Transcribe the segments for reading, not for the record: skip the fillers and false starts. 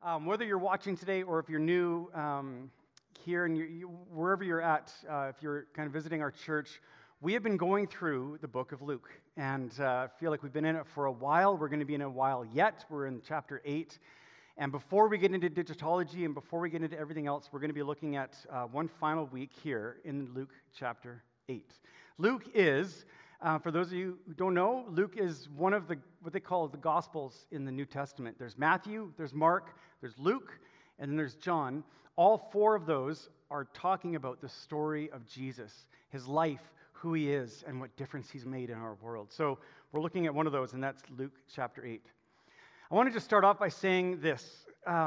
Whether you're watching today or if you're new here and wherever you're at, if you're kind of visiting our church, we have been going through the book of Luke. And I feel like we've been in it for a while. We're going to be in it a while yet. We're in chapter 8. And before we get into digitology and before we get into everything else, we're going to be looking at one final week here in Luke chapter 8. Luke is, for those of you who don't know, Luke is one of what they call the Gospels in the New Testament. There's Matthew, there's Mark, there's Luke, and then there's John. All four of those are talking about the story of Jesus, his life, who he is, and what difference he's made in our world. So we're looking at one of those, and that's Luke chapter 8. I wanted to start off by saying this.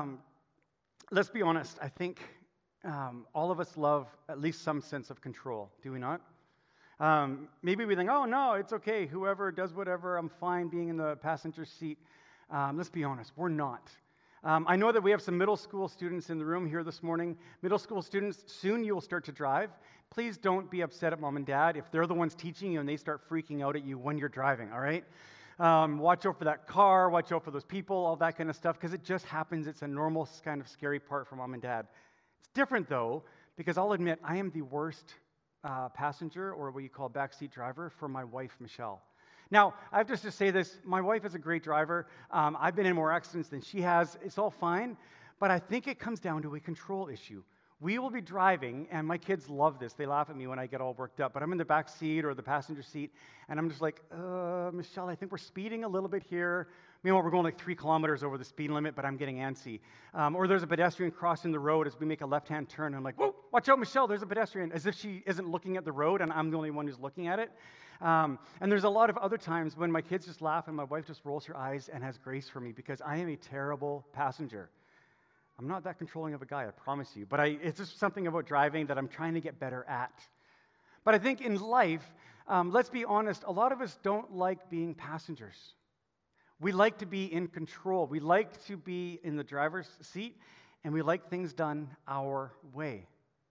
Let's be honest. I think all of us love at least some sense of control. Do we not? Maybe we think, oh, no, it's okay. Whoever does whatever, I'm fine being in the passenger seat. Let's be honest. We're not. I know that we have some middle school students in the room here this morning. Middle school students, soon you will start to drive. Please don't be upset at mom and dad if they're the ones teaching you and they start freaking out at you when you're driving, all right? Watch out for that car, watch out for those people, all that kind of stuff, because it just happens. It's a normal kind of scary part for mom and dad. It's different, though, because I'll admit I am the worst passenger, or what you call backseat driver, for my wife, Michelle. Now, I have to say this. My wife is a great driver. I've been in more accidents than she has. It's all fine, but I think it comes down to a control issue. We will be driving, and my kids love this. They laugh at me when I get all worked up, but I'm in the back seat or the passenger seat, and I'm just like, Michelle, I think we're speeding a little bit here. Meanwhile, we're going like 3 kilometers over the speed limit, but I'm getting antsy. Or there's a pedestrian crossing the road as we make a left-hand turn, and I'm like, whoa, watch out, Michelle, there's a pedestrian, as if she isn't looking at the road, and I'm the only one who's looking at it. And there's a lot of other times when my kids just laugh, and my wife just rolls her eyes and has grace for me, because I am a terrible passenger. I'm not that controlling of a guy, I promise you. But it's just something about driving that I'm trying to get better at. But I think in life, let's be honest, a lot of us don't like being passengers. We like to be in control. We like to be in the driver's seat, and we like things done our way.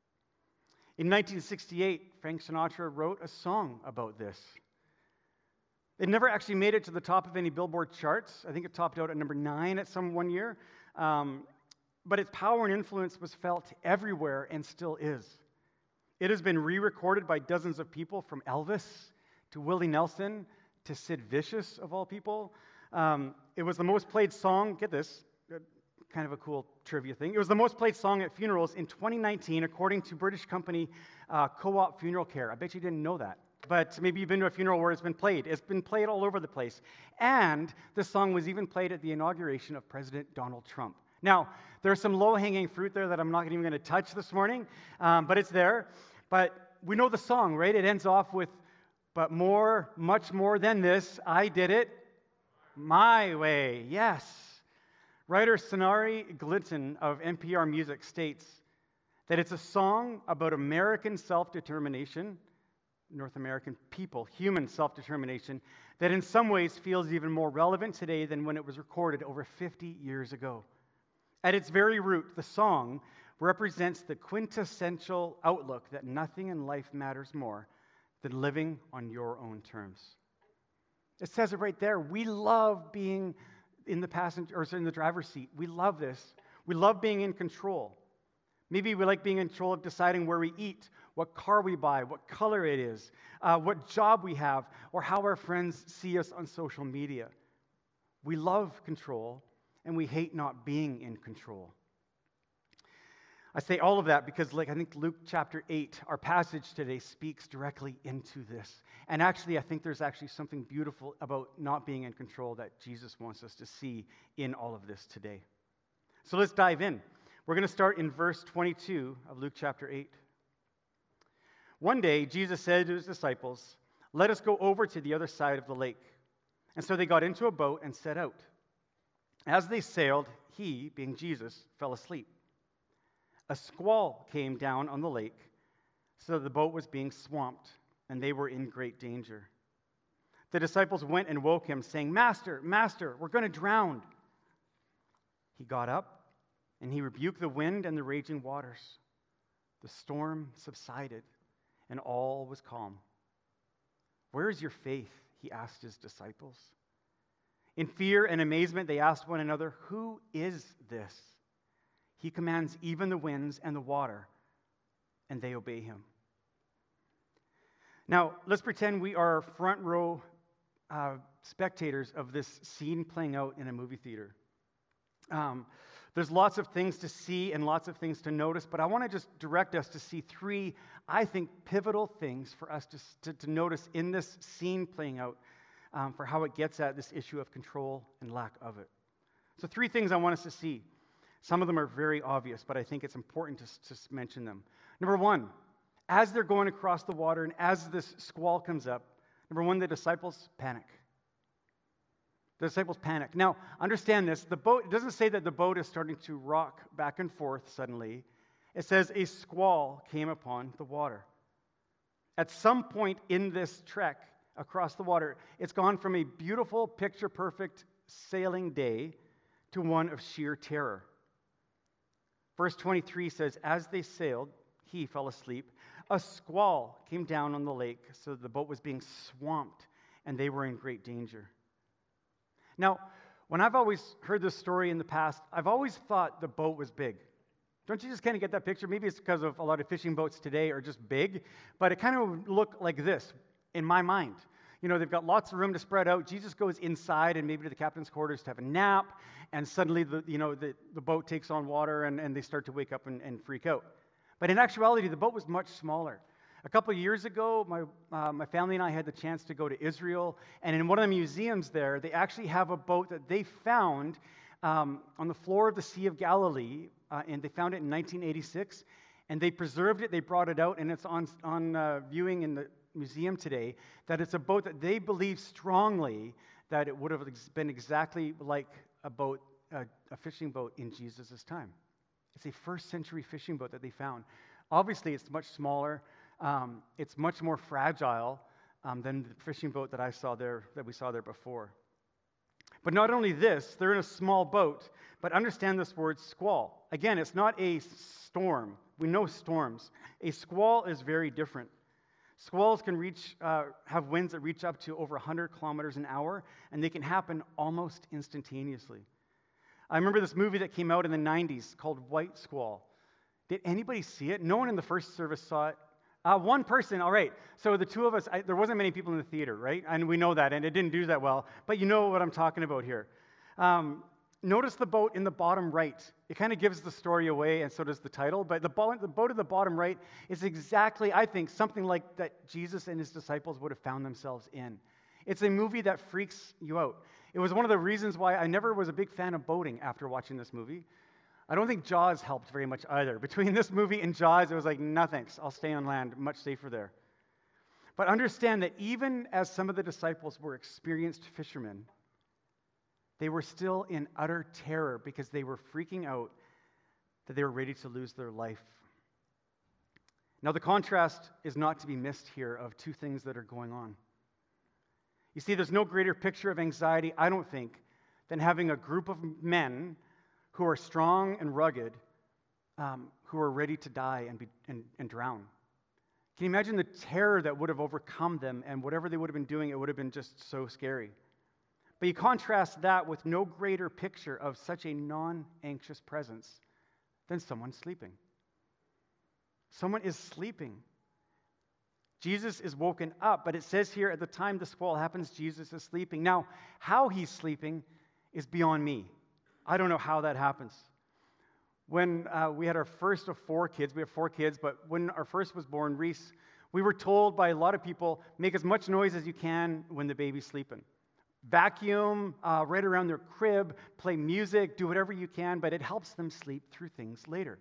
In 1968, Frank Sinatra wrote a song about this. It never actually made it to the top of any Billboard charts. I think it topped out at number 9 at some one year. But its power and influence was felt everywhere and still is. It has been re-recorded by dozens of people, from Elvis to Willie Nelson to Sid Vicious, of all people. It was the most played song, get this, kind of a cool trivia thing. It was the most played song at funerals in 2019, according to British company Co-op Funeral Care. I bet you didn't know that. But maybe you've been to a funeral where it's been played. It's been played all over the place. And the song was even played at the inauguration of President Donald Trump. Now, there's some low-hanging fruit there that I'm not even going to touch this morning, but it's there. But we know the song, right? It ends off with, but more, much more than this, I did it my way. Yes. Writer Sonari Glitton of NPR Music states that it's a song about American self-determination, North American people, human self-determination, that in some ways feels even more relevant today than when it was recorded over 50 years ago. At its very root, the song represents the quintessential outlook that nothing in life matters more than living on your own terms. It says it right there. We love being in the driver's seat. We love this. We love being in control. Maybe we like being in control of deciding where we eat, what car we buy, what color it is, what job we have, or how our friends see us on social media. We love control, and we hate not being in control. I say all of that because, I think Luke chapter 8, our passage today, speaks directly into this. And actually, I think there's actually something beautiful about not being in control that Jesus wants us to see in all of this today. So let's dive in. We're going to start in verse 22 of Luke chapter 8. One day, Jesus said to his disciples, "Let us go over to the other side of the lake." And so they got into a boat and set out. As they sailed, he, being Jesus, fell asleep. A squall came down on the lake, so that the boat was being swamped, and they were in great danger. The disciples went and woke him, saying, "Master, Master, we're going to drown." He got up, and he rebuked the wind and the raging waters. The storm subsided, and all was calm. "Where is your faith?" he asked his disciples. In fear and amazement, they asked one another, "Who is this?" He commands even the winds and the water, and they obey him. Now, let's pretend we are front row spectators of this scene playing out in a movie theater. There's lots of things to see and lots of things to notice, but I want to just direct us to see three, I think, pivotal things for us to notice in this scene playing out for how it gets at this issue of control and lack of it. So three things I want us to see. Some of them are very obvious, but I think it's important to mention them. Number one, as they're going across the water and as this squall comes up, number one, the disciples panic. The disciples panic. Now, understand this. The boat, it doesn't say that the boat is starting to rock back and forth suddenly. It says a squall came upon the water. At some point in this trek across the water, it's gone from a beautiful, picture-perfect sailing day to one of sheer terror. Verse 23 says, as they sailed, he fell asleep. A squall came down on the lake, so the boat was being swamped, and they were in great danger. Now, when I've always heard this story in the past, I've always thought the boat was big. Don't you just kind of get that picture? Maybe it's because of a lot of fishing boats today are just big, but it kind of looked like this in my mind. You know, they've got lots of room to spread out. Jesus goes inside and maybe to the captain's quarters to have a nap, and suddenly the boat takes on water and they start to wake up and freak out. But in actuality, the boat was much smaller. A couple of years ago, my family and I had the chance to go to Israel, and in one of the museums there, they actually have a boat that they found on the floor of the Sea of Galilee, and they found it in 1986, and they preserved it, they brought it out, and it's on viewing in the museum today, that it's a boat that they believe strongly that it would have been exactly like a fishing boat in Jesus' time. It's a first century fishing boat that they found. Obviously, it's much smaller. It's much more fragile than the fishing boat that we saw there before. But not only this, they're in a small boat, but understand this word squall. Again, it's not a storm. We know storms. A squall is very different. Squalls can have winds that reach up to over 100 kilometers an hour, and they can happen almost instantaneously. I remember this movie that came out in the 90s called White Squall. Did anybody see it? No one in the first service saw it. One person, all right. So the two of us, there wasn't many people in the theater, right? And we know that, and it didn't do that well. But you know what I'm talking about here. Notice the boat in the bottom right. It kind of gives the story away, and so does the title. But the boat in the bottom right is exactly, I think, something like that Jesus and his disciples would have found themselves in. It's a movie that freaks you out. It was one of the reasons why I never was a big fan of boating after watching this movie. I don't think Jaws helped very much either. Between this movie and Jaws, it was like, no thanks, I'll stay on land, much safer there. But understand that even as some of the disciples were experienced fishermen, they were still in utter terror because they were freaking out that they were ready to lose their life. Now, the contrast is not to be missed here of two things that are going on. You see, there's no greater picture of anxiety, I don't think, than having a group of men who are strong and rugged, who are ready to die and drown. Can you imagine the terror that would have overcome them, and whatever they would have been doing, it would have been just so scary. But you contrast that with no greater picture of such a non-anxious presence than someone sleeping. Someone is sleeping. Jesus is woken up, but it says here at the time the squall happens, Jesus is sleeping. Now, how he's sleeping is beyond me. I don't know how that happens. When we had our first of 4 kids, we have 4 kids, but when our first was born, Reese, we were told by a lot of people, make as much noise as you can when the baby's sleeping. Vacuum right around their crib, play music, do whatever you can, but it helps them sleep through things later.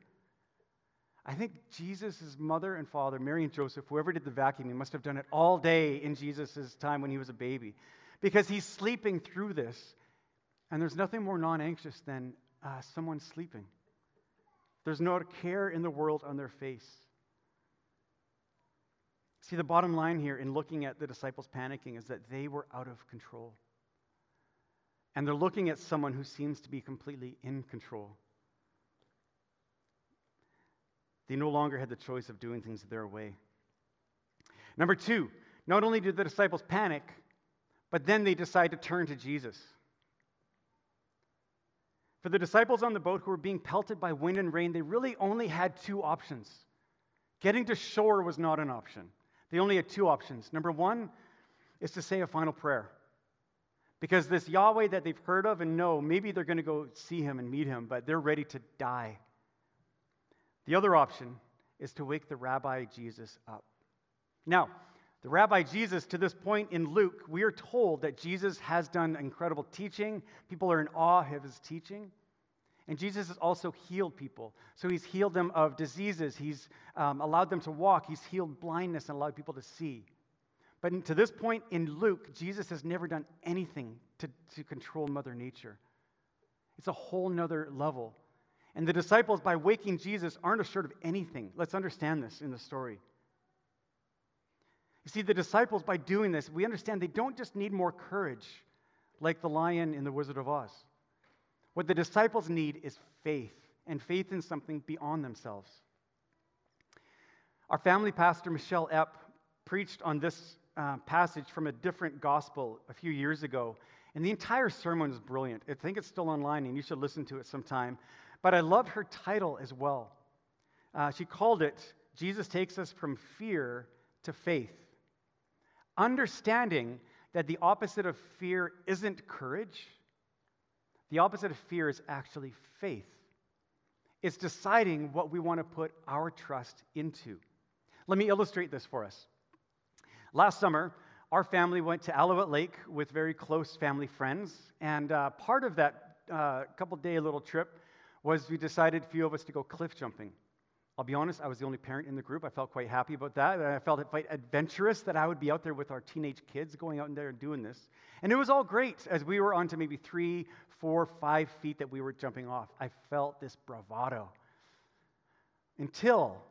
I think Jesus' mother and father, Mary and Joseph, whoever did the vacuuming, must have done it all day in Jesus' time when he was a baby, because he's sleeping through this. And there's nothing more non-anxious than someone sleeping. There's no care in the world on their face. See, the bottom line here in looking at the disciples panicking is that they were out of control. And they're looking at someone who seems to be completely in control. They no longer had the choice of doing things their way. Number 2, not only did the disciples panic, but then they decide to turn to Jesus. For the disciples on the boat who were being pelted by wind and rain, they really only had two options. Getting to shore was not an option. They only had two options. Number one is to say a final prayer. Because this Yahweh that they've heard of and know, maybe they're going to go see him and meet him, but they're ready to die. The other option is to wake the Rabbi Jesus up. Now, the Rabbi Jesus, to this point in Luke, we are told that Jesus has done incredible teaching. People are in awe of his teaching. And Jesus has also healed people. So he's healed them of diseases. He's allowed them to walk. He's healed blindness and allowed people to see. But to this point in Luke, Jesus has never done anything to control Mother Nature. It's a whole nother level. And the disciples, by waking Jesus, aren't assured of anything. Let's understand this in the story. You see, the disciples, by doing this, we understand they don't just need more courage, like the lion in The Wizard of Oz. What the disciples need is faith, and faith in something beyond themselves. Our family pastor, Michelle Epp, preached on this passage from a different gospel a few years ago, and the entire sermon is brilliant. I think it's still online, and you should listen to it sometime. But I loved her title as well. She called it, Jesus Takes Us from Fear to Faith. Understanding that the opposite of fear isn't courage. The opposite of fear is actually faith. It's deciding what we want to put our trust into. Let me illustrate this for us. Last summer, our family went to Alouette Lake with very close family friends, and part of that couple-day little trip was we decided, a few of us, to go cliff jumping. I'll be honest, I was the only parent in the group. I felt quite happy about that. I felt it quite adventurous that I would be out there with our teenage kids going out in there and doing this. And it was all great as we were onto maybe 3, 4, 5 feet that we were jumping off. I felt this bravado. Until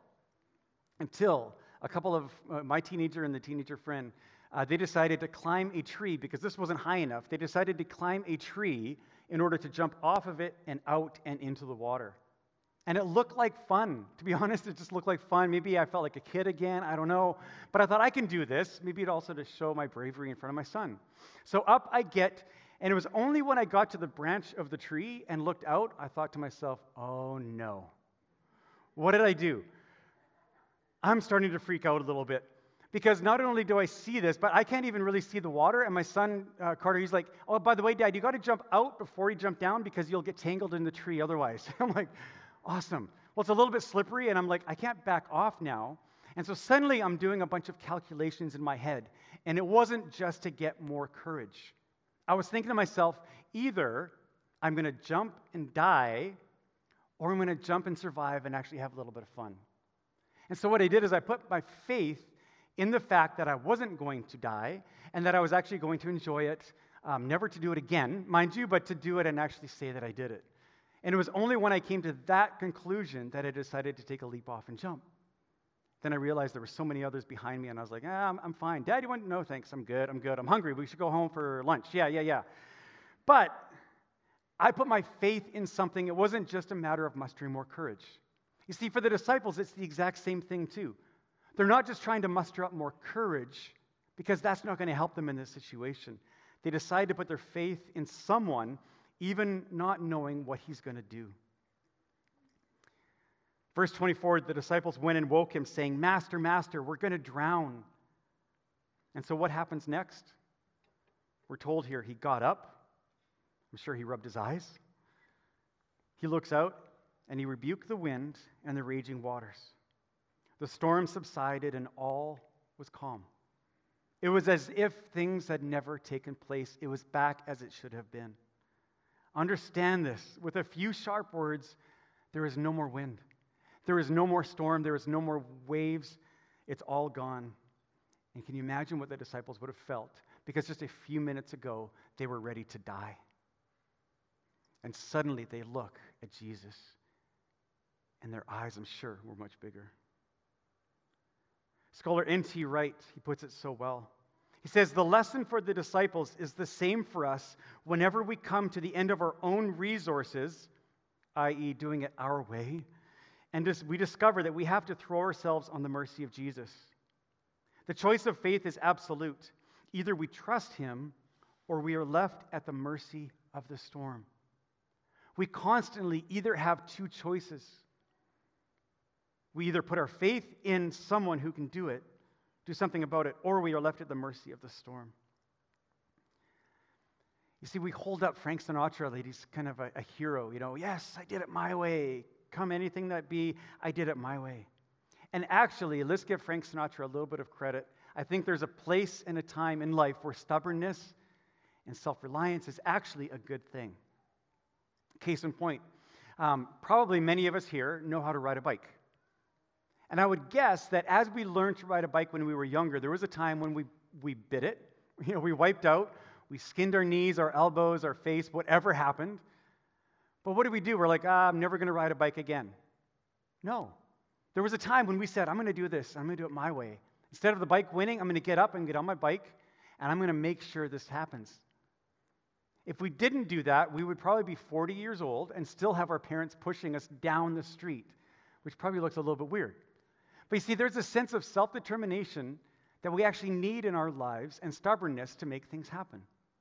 a couple of my teenager and the teenager friend, they decided to climb a tree because this wasn't high enough. They decided to climb a tree in order to jump off of it and out and into the water. And it looked like fun. To be honest, it just looked like fun. Maybe I felt like a kid again. I don't know. But I thought, I can do this. Maybe it also to show my bravery in front of my son. So up I get, and it was only when I got to the branch of the tree and looked out, I thought to myself, oh no. What did I do? I'm starting to freak out a little bit. Because not only do I see this, but I can't even really see the water. And my son, Carter, he's like, oh, by the way, Dad, you got to jump out before you jump down because you'll get tangled in the tree otherwise. I'm like, awesome. Well, it's a little bit slippery, and I'm like, I can't back off now. And so suddenly I'm doing a bunch of calculations in my head, and it wasn't just to get more courage. I was thinking to myself, either I'm going to jump and die, or I'm going to jump and survive and actually have a little bit of fun. And so what I did is I put my faith in the fact that I wasn't going to die, and that I was actually going to enjoy it, never to do it again, mind you, but to do it and actually say that I did it. And it was only when I came to that conclusion that I decided to take a leap off and jump. Then I realized there were so many others behind me, and I was like, I'm fine. Dad, you want? No, thanks. I'm good. I'm hungry. We should go home for lunch. Yeah. But I put my faith in something. It wasn't just a matter of mustering more courage. You see, for the disciples, it's the exact same thing too. They're not just trying to muster up more courage, because that's not going to help them in this situation. They decide to put their faith in someone, even not knowing what he's going to do. Verse 24, the disciples went and woke him, saying, Master, Master, we're going to drown. And so what happens next? We're told here he got up. I'm sure he rubbed his eyes. He looks out, and he rebuked the wind and the raging waters. The storm subsided, and all was calm. It was as if things had never taken place. It was back as it should have been. Understand this. With a few sharp words, there is no more wind. There is no more storm. There is no more waves. It's all gone. And can you imagine what the disciples would have felt? Because just a few minutes ago, they were ready to die. And suddenly they look at Jesus, and their eyes, I'm sure, were much bigger. Scholar N.T. Wright, he puts it so well. He says, the lesson for the disciples is the same for us whenever we come to the end of our own resources, i.e. doing it our way, and we discover that we have to throw ourselves on the mercy of Jesus. The choice of faith is absolute. Either we trust him or we are left at the mercy of the storm. We constantly either have two choices. We either put our faith in someone who can do it, do something about it, or we are left at the mercy of the storm. You see, we hold up Frank Sinatra, ladies, kind of a hero. Yes, I did it my way. Come anything that be, I did it my way. And actually, let's give Frank Sinatra a little bit of credit. I think there's a place and a time in life where stubbornness and self-reliance is actually a good thing. Case in point, probably many of us here know how to ride a bike. And I would guess that as we learned to ride a bike when we were younger, there was a time when we bit it. We wiped out. We skinned our knees, our elbows, our face, whatever happened. But what did we do? We're like, I'm never going to ride a bike again. No. There was a time when we said, I'm going to do this. I'm going to do it my way. Instead of the bike winning, I'm going to get up and get on my bike, and I'm going to make sure this happens. If we didn't do that, we would probably be 40 years old and still have our parents pushing us down the street, which probably looks a little bit weird. But you see, there's a sense of self-determination that we actually need in our lives and stubbornness to make things happen.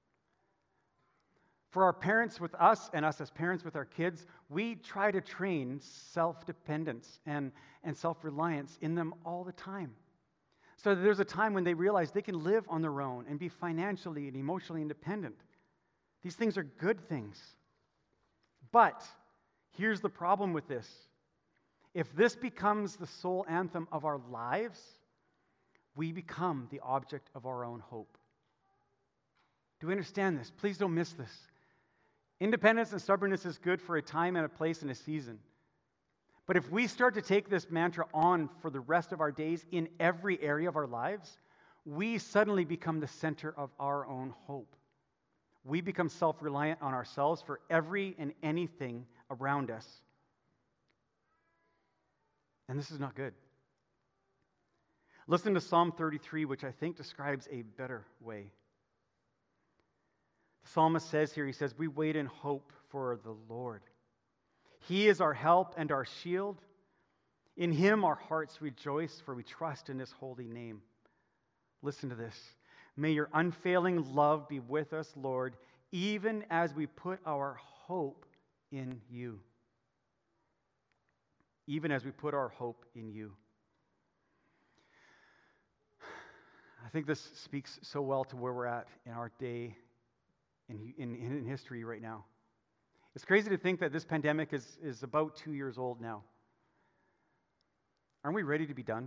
For our parents with us and us as parents with our kids, we try to train self-dependence and self-reliance in them all the time. So that there's a time when they realize they can live on their own and be financially and emotionally independent. These things are good things. But here's the problem with this. If this becomes the sole anthem of our lives, we become the object of our own hope. Do we understand this? Please don't miss this. Independence and stubbornness is good for a time and a place and a season. But if we start to take this mantra on for the rest of our days in every area of our lives, we suddenly become the center of our own hope. We become self-reliant on ourselves for every and anything around us. And this is not good. Listen to Psalm 33, which I think describes a better way. The psalmist says here, he says, we wait in hope for the Lord. He is our help and our shield. In him our hearts rejoice, for we trust in his holy name. Listen to this. May your unfailing love be with us, Lord, even as we put our hope in you. Even as we put our hope in you. I think this speaks so well to where we're at in our day, in history right now. It's crazy to think that this pandemic is about 2 years old now. Aren't we ready to be done?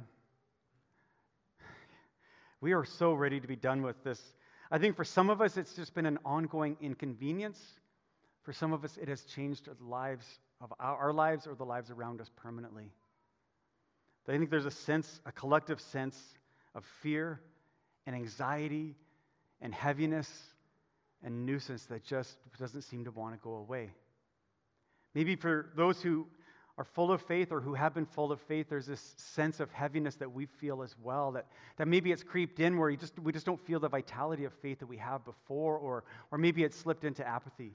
We are so ready to be done with this. I think for some of us, it's just been an ongoing inconvenience. For some of us, it has changed the lives of our lives or the lives around us permanently. But I think there's a collective sense of fear and anxiety and heaviness and nuisance that just doesn't seem to want to go away. Maybe for those who are full of faith or who have been full of faith, there's this sense of heaviness that we feel as well, that maybe it's creeped in where we just don't feel the vitality of faith that we have before, or maybe it's slipped into apathy.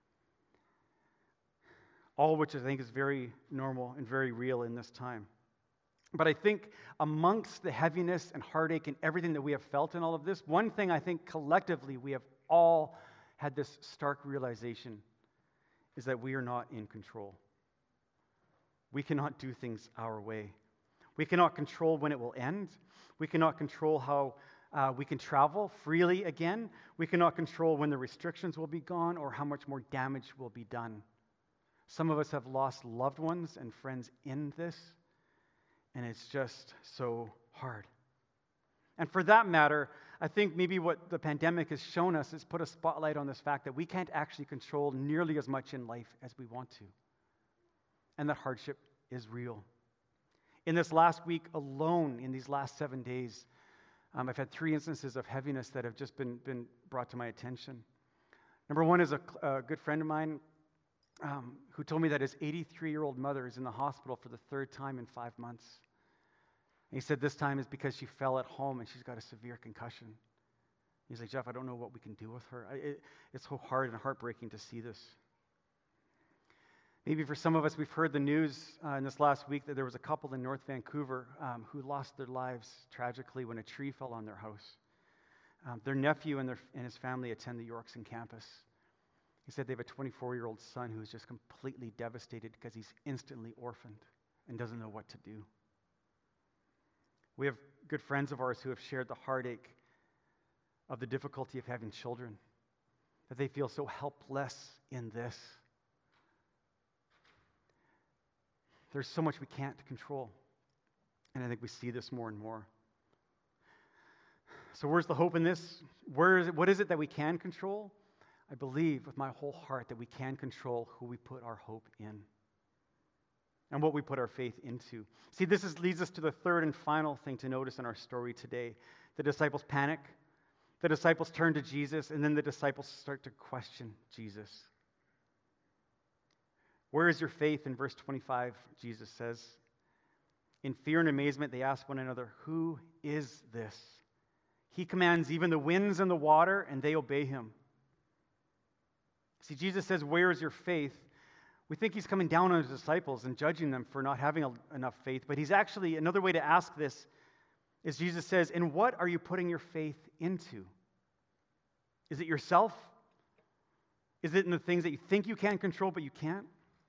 All which I think is very normal and very real in this time. But I think amongst the heaviness and heartache and everything that we have felt in all of this, one thing I think collectively we have all had this stark realization is that we are not in control. We cannot do things our way. We cannot control when it will end. We cannot control how we can travel freely again. We cannot control when the restrictions will be gone or how much more damage will be done. Some of us have lost loved ones and friends in this, and it's just so hard. And for that matter, I think maybe what the pandemic has shown us is put a spotlight on this fact that we can't actually control nearly as much in life as we want to. And that hardship is real. In this last week alone, in these last 7 days, I've had 3 instances of heaviness that have just been brought to my attention. Number one is a good friend of mine who told me that his 83-year-old mother is in the hospital for the 3rd time in 5 months. And he said this time is because she fell at home and she's got a severe concussion. He's like, Jeff, I don't know what we can do with her. It's so hard and heartbreaking to see this. Maybe for some of us, we've heard the news in this last week that there was a couple in North Vancouver who lost their lives tragically when a tree fell on their house. Their nephew and his family attend the Yorkson campus. He said they have a 24-year-old son who is just completely devastated because he's instantly orphaned and doesn't know what to do. We have good friends of ours who have shared the heartache of the difficulty of having children, that they feel so helpless in this. There's so much we can't control, and I think we see this more and more. So where's the hope in this? What is it that we can control? I believe with my whole heart that we can control who we put our hope in and what we put our faith into. See, this leads us to the third and final thing to notice in our story today. The disciples panic, the disciples turn to Jesus, and then the disciples start to question Jesus. Where is your faith? In verse 25, Jesus says, in fear and amazement, they ask one another, who is this? He commands even the winds and the water, and they obey him. See, Jesus says, where is your faith? We think he's coming down on his disciples and judging them for not having enough faith, but he's actually, another way to ask this is Jesus says, in what are you putting your faith into? Is it yourself? Is it in the things that you think you can control, but you can't?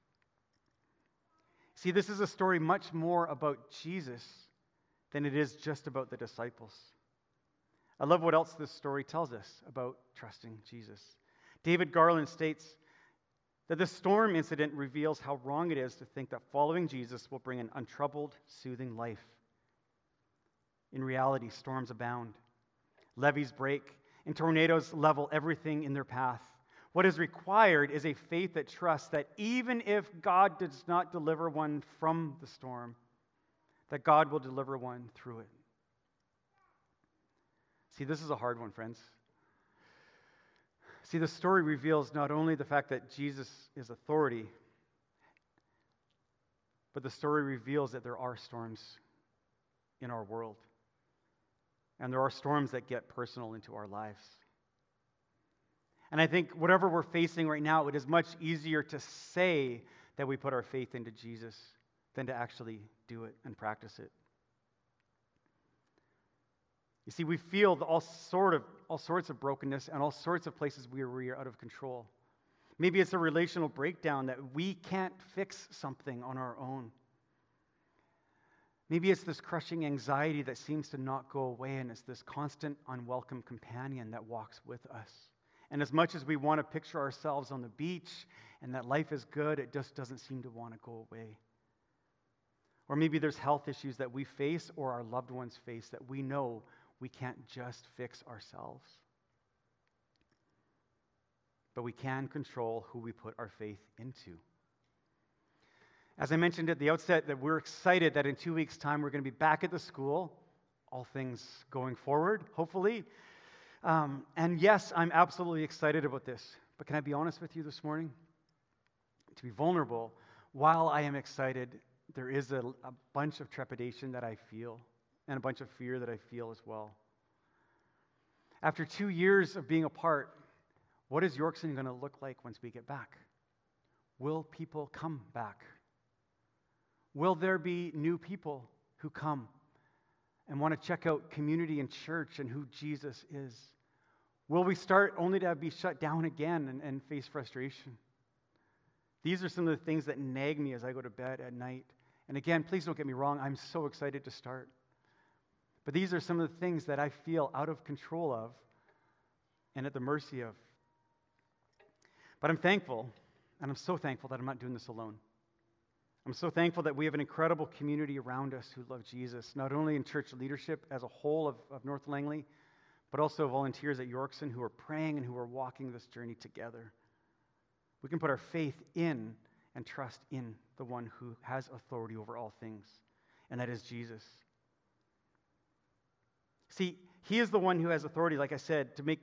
See, this is a story much more about Jesus than it is just about the disciples. I love what else this story tells us about trusting Jesus. David Garland states that the storm incident reveals how wrong it is to think that following Jesus will bring an untroubled, soothing life. In reality, storms abound, levees break, and tornadoes level everything in their path. What is required is a faith that trusts that even if God does not deliver one from the storm, that God will deliver one through it. See, this is a hard one, friends. See, the story reveals not only the fact that Jesus is authority, but the story reveals that there are storms in our world. And there are storms that get personal into our lives. And I think whatever we're facing right now, it is much easier to say that we put our faith into Jesus than to actually do it and practice it. You see, we feel all sorts of brokenness and all sorts of places where we are out of control. Maybe it's a relational breakdown that we can't fix something on our own. Maybe it's this crushing anxiety that seems to not go away, and it's this constant unwelcome companion that walks with us. And as much as we want to picture ourselves on the beach and that life is good, it just doesn't seem to want to go away. Or maybe there's health issues that we face or our loved ones face that we know we can't just fix ourselves. But we can control who we put our faith into. As I mentioned at the outset, that we're excited that in 2 weeks' time we're going to be back at the school, all things going forward, hopefully. And yes, I'm absolutely excited about this. But can I be honest with you this morning? To be vulnerable, while I am excited, there is a bunch of trepidation that I feel and a bunch of fear that I feel as well. After 2 years of being apart, what is Yorkson going to look like once we get back? Will people come back? Will there be new people who come and want to check out community and church and who Jesus is? Will we start only to be shut down again and face frustration? These are some of the things that nag me as I go to bed at night. And again, please don't get me wrong, I'm so excited to start. But these are some of the things that I feel out of control of and at the mercy of. But I'm thankful, and I'm so thankful that I'm not doing this alone. I'm so thankful that we have an incredible community around us who love Jesus, not only in church leadership as a whole of North Langley, but also volunteers at Yorkson who are praying and who are walking this journey together. We can put our faith in and trust in the one who has authority over all things, and that is Jesus. See, he is the one who has authority, like I said, to make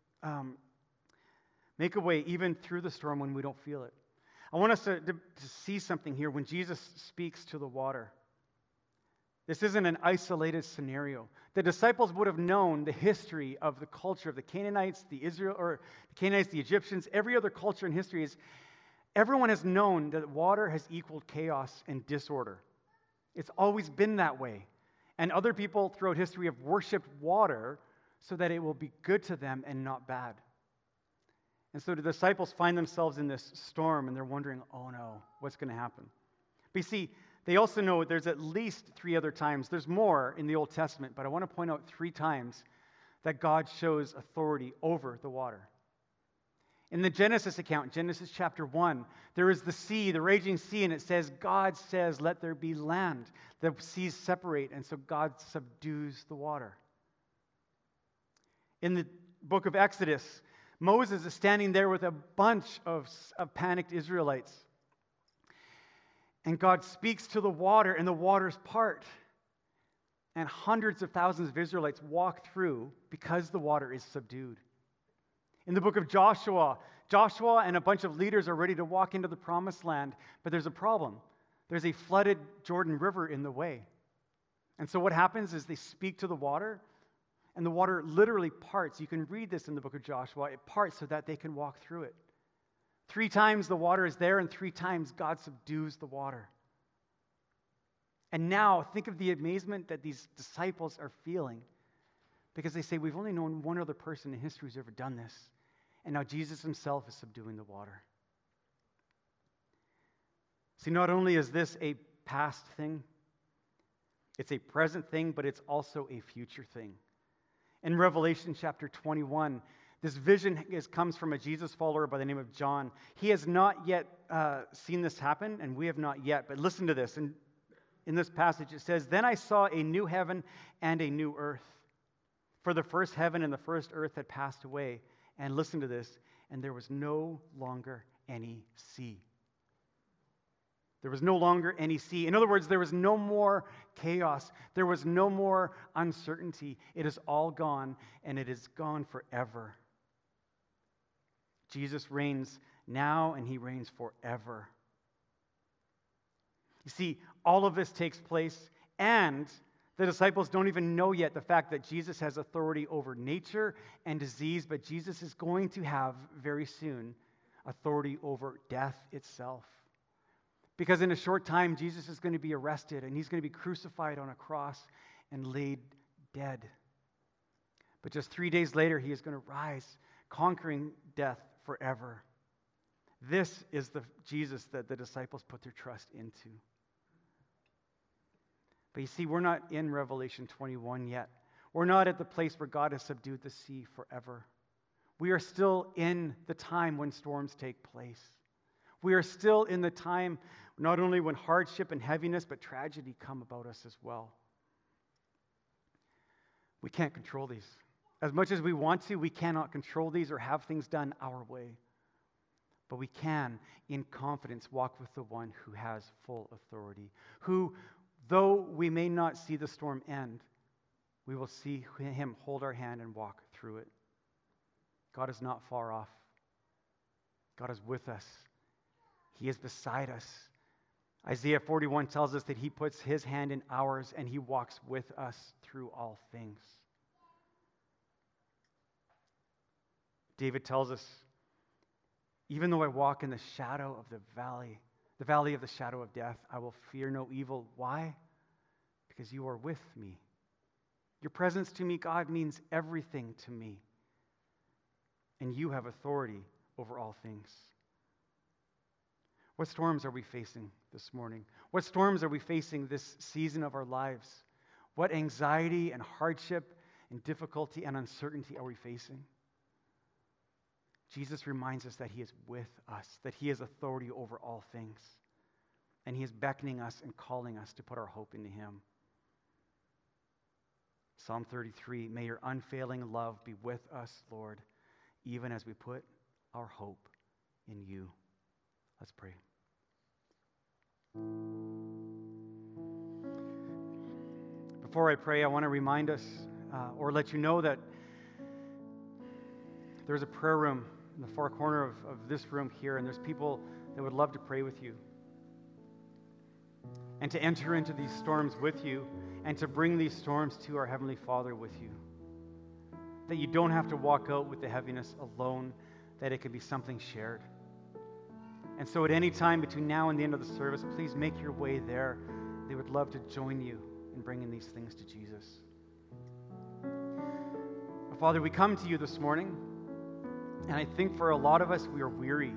a way even through the storm when we don't feel it. I want us to see something here when Jesus speaks to the water. This isn't an isolated scenario. The disciples would have known the history of the culture of the Canaanites, the Egyptians, every other culture in history is everyone has known that water has equaled chaos and disorder. It's always been that way. And other people throughout history have worshipped water so that it will be good to them and not bad. And so the disciples find themselves in this storm, and they're wondering, oh no, what's going to happen? But you see, they also know there's at least 3 other times. There's more in the Old Testament, but I want to point out 3 times that God shows authority over the water. In the Genesis account, Genesis chapter 1, there is the sea, the raging sea, and it says, God says, let there be land. The seas separate, and so God subdues the water. In the book of Exodus, Moses is standing there with a bunch of panicked Israelites. And God speaks to the water, and the waters part. And hundreds of thousands of Israelites walk through because the water is subdued. In the book of Joshua, Joshua and a bunch of leaders are ready to walk into the promised land, but there's a problem. There's a flooded Jordan River in the way. And so what happens is they speak to the water, and the water literally parts. You can read this in the book of Joshua. It parts so that they can walk through it. 3 times the water is there, and 3 times God subdues the water. And now, think of the amazement that these disciples are feeling, because they say, we've only known one other person in history who's ever done this, and now Jesus himself is subduing the water. See, not only is this a past thing, it's a present thing, but it's also a future thing. In Revelation chapter 21, this vision comes from a Jesus follower by the name of John. He has not yet seen this happen, and we have not yet. But listen to this. In this passage, it says, Then I saw a new heaven and a new earth. For the first heaven and the first earth had passed away. And listen to this. And there was no longer any sea. There was no longer any sea. In other words, there was no more chaos. There was no more uncertainty. It is all gone, and it is gone forever. Jesus reigns now, and he reigns forever. You see, all of this takes place, and the disciples don't even know yet the fact that Jesus has authority over nature and disease, but Jesus is going to have very soon authority over death itself. Because in a short time, Jesus is going to be arrested, and he's going to be crucified on a cross and laid dead. But just 3 days later, he is going to rise, conquering death forever. This is the Jesus that the disciples put their trust into. But you see, we're not in Revelation 21 yet. We're not at the place where God has subdued the sea forever. We are still in the time when storms take place. We are still in the time not only when hardship and heaviness, but tragedy come about us as well. We can't control these. As much as we want to, we cannot control these or have things done our way. But we can, in confidence, walk with the one who has full authority, who, though we may not see the storm end, we will see him hold our hand and walk through it. God is not far off. God is with us. He is beside us. Isaiah 41 tells us that he puts his hand in ours and he walks with us through all things. David tells us, even though I walk in the shadow of the valley of the shadow of death, I will fear no evil. Why? Because you are with me. Your presence to me, God, means everything to me. And you have authority over all things. What storms are we facing this morning? What storms are we facing this season of our lives? What anxiety and hardship and difficulty and uncertainty are we facing? Jesus reminds us that he is with us, that he has authority over all things. And he is beckoning us and calling us to put our hope into him. Psalm 33, may your unfailing love be with us, Lord, even as we put our hope in you. Let's pray. Before I pray, I want to remind us or let you know that there's a prayer room in the far corner of this room here, and there's people that would love to pray with you and to enter into these storms with you and to bring these storms to our Heavenly Father with you. That you don't have to walk out with the heaviness alone, that it can be something shared. And so at any time between now and the end of the service, please make your way there. They would love to join you in bringing these things to Jesus. Father, we come to you this morning And I think for a lot of us, we are weary.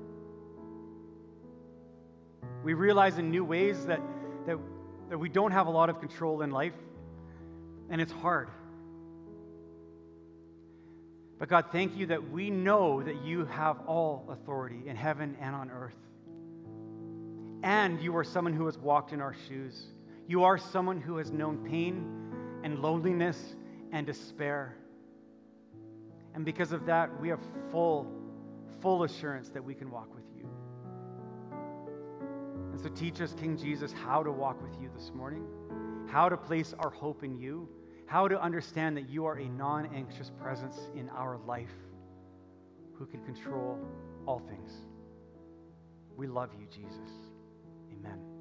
We realize in new ways that we don't have a lot of control in life, and it's hard. But God, thank you that we know that you have all authority in heaven and on earth. And you are someone who has walked in our shoes. You are someone who has known pain and loneliness and despair. And because of that, we have full assurance that we can walk with you. And so teach us, King Jesus, how to walk with you this morning, how to place our hope in you, how to understand that you are a non-anxious presence in our life who can control all things. We love you, Jesus. Amen.